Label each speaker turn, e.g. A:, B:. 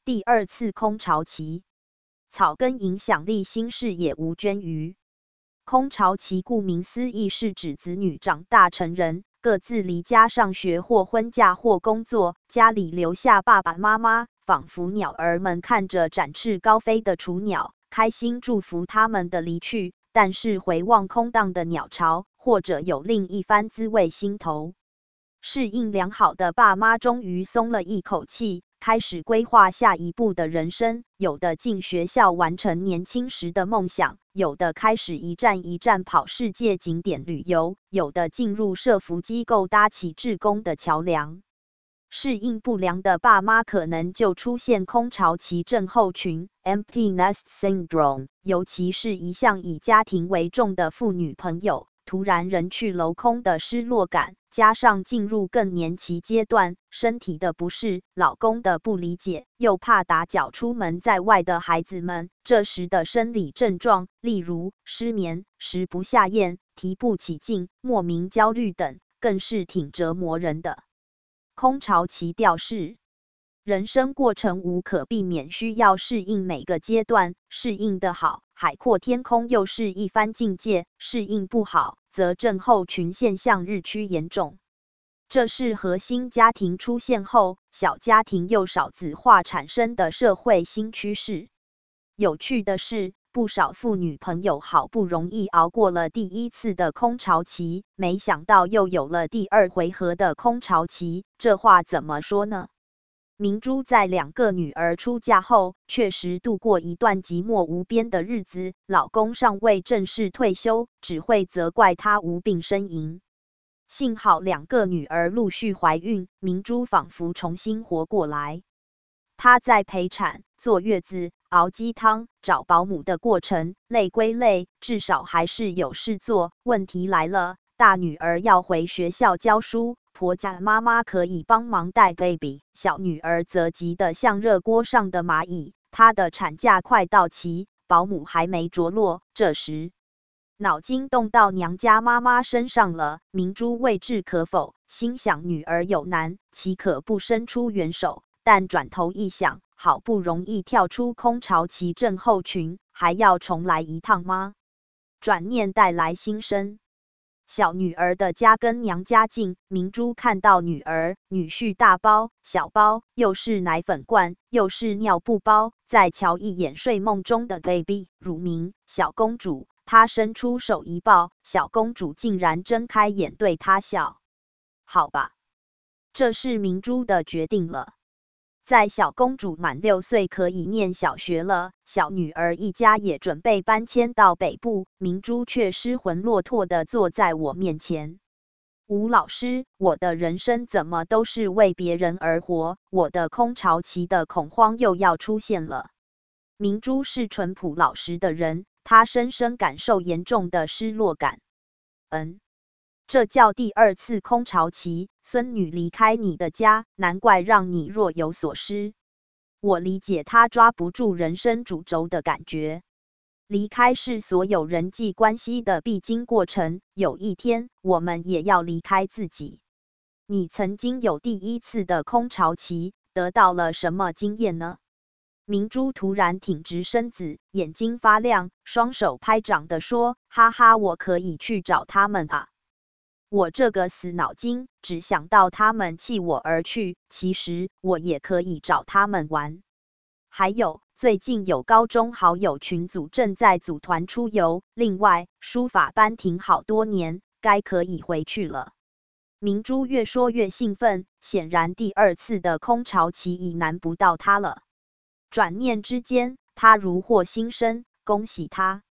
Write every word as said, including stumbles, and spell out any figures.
A: 第二次空巢期，草根影响力新视野无捐于。空巢期顾名思义是指子女长大成人，各自离家上学或婚嫁或工作，家里留下爸爸妈妈，仿佛鸟儿们看着展翅高飞的雏鸟，开心祝福他们的离去，但是回望空荡的鸟巢，或者有另一番滋味心头。适应良好的爸妈终于松了一口气，开始规划下一步的人生，有的进学校完成年轻时的梦想，有的开始一站一站跑世界景点旅游，有的进入社福机构搭起志工的桥梁。适应不良的爸妈可能就出现空巢期症候群 （Empty Nest Syndrome）， 尤其是一向以家庭为重的妇女朋友，突然人去楼空的失落感，加上进入更年期阶段，身体的不适，老公的不理解，又怕打搅出门在外的孩子们，这时的生理症状，例如失眠、食不下咽、提不起劲、莫名焦虑等，更是挺折磨人的。空巢期调试，人生过程无可避免需要适应每个阶段，适应得好，海阔天空又是一番境界，适应不好，则症候群现象日趋严重。这是核心家庭出现后，小家庭又少子化产生的社会新趋势。有趣的是，不少妇女朋友好不容易熬过了第一次的空巢期，没想到又有了第二回合的空巢期，这话怎么说呢？明珠在两个女儿出嫁后，确实度过一段寂寞无边的日子，老公尚未正式退休，只会责怪她无病呻吟。幸好两个女儿陆续怀孕，明珠仿佛重新活过来。她在陪产、坐月子、熬鸡汤、找保姆的过程，累归累，至少还是有事做。问题来了，大女儿要回学校教书，婆家妈妈可以帮忙带 baby， 小女儿则急得像热锅上的蚂蚁，她的产假快到期，保姆还没着落。这时，脑筋动到娘家妈妈身上了，明珠未置可否，心想女儿有难，岂可不伸出援手？但转头一想，好不容易跳出空巢期症候群，还要重来一趟吗？转念带来心生。小女儿的家跟娘家近，明珠看到女儿、女婿大包小包，又是奶粉罐，又是尿布包，再瞧一眼睡梦中的 baby， 乳名小公主，她伸出手一抱，小公主竟然睁开眼对她笑。好吧，这是明珠的决定了。在小公主满六岁可以念小学了，小女儿一家也准备搬迁到北部，明珠却失魂落魄地坐在我面前。吴老师，我的人生怎么都是为别人而活，我的空巢期的恐慌又要出现了。明珠是淳朴老实的人，她深深感受严重的失落感。嗯。这叫第二次空巢期，孙女离开你的家，难怪让你若有所失。我理解她抓不住人生主轴的感觉。离开是所有人际关系的必经过程，有一天我们也要离开自己。你曾经有第一次的空巢期，得到了什么经验呢？明珠突然挺直身子，眼睛发亮，双手拍掌地说：哈哈，我可以去找他们啊。我这个死脑筋，只想到他们弃我而去，其实我也可以找他们玩。还有，最近有高中好友群组正在组团出游，另外，书法班停好多年，该可以回去了。明珠越说越兴奋，显然第二次的空巢期已难不到她了。转念之间，她如获新生，恭喜她！